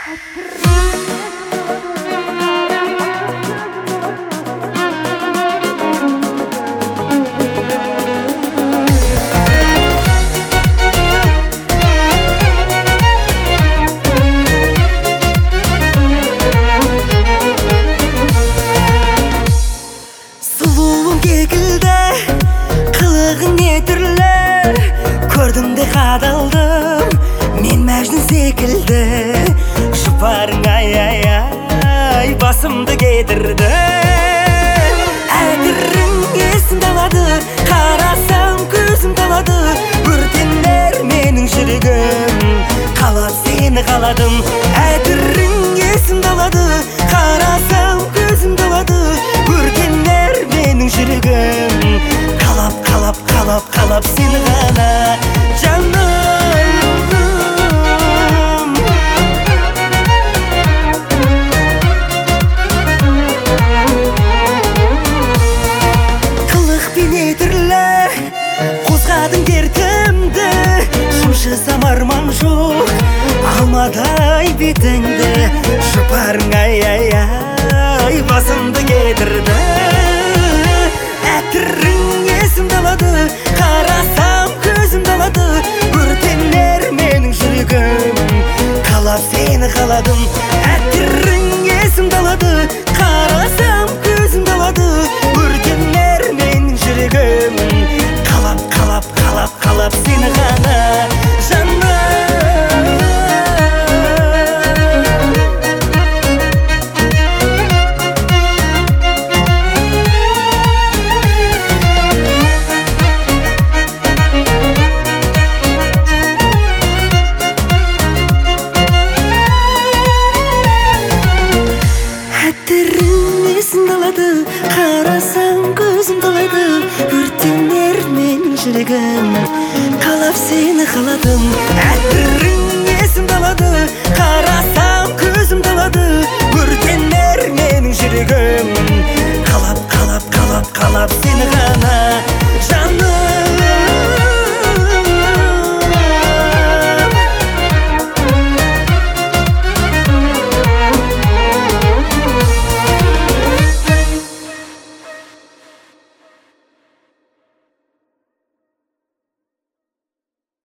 Suluğum kekildi, kılığın nedirler, gördüm de kadaldım, men Mecnun sekildi. Şuparın ay ay ay, basımdı getirdi. Әдірің есім далады, қарасам көзім далады. Өртенер менің жүрегім, қалап сені қаладым. Әдірің есім далады, қарасам көзім далады. Өртенер менің жүрегім, қалап сені ғана жаным. Қозғадың дертімді, жұмшысам арман жоқ, алмадай бетіңді. Жұпарың ай ай ай, басымды кетірді. Әтірің есім далады, қарасам көзім далады. Өртенер менің жүрегім, қалап сені қаладым. Әтірің есім далады, қарасам көзім далады. Өртенер менің жүрегім, қалап сені ғана жаным. Әтірің есім далады, қарасам көзім далады. Өртенер менің жүрегім, қалап сені қаладым. Әтірің есім далады, қарасам көзім далады. Өртенер менің жүрегім,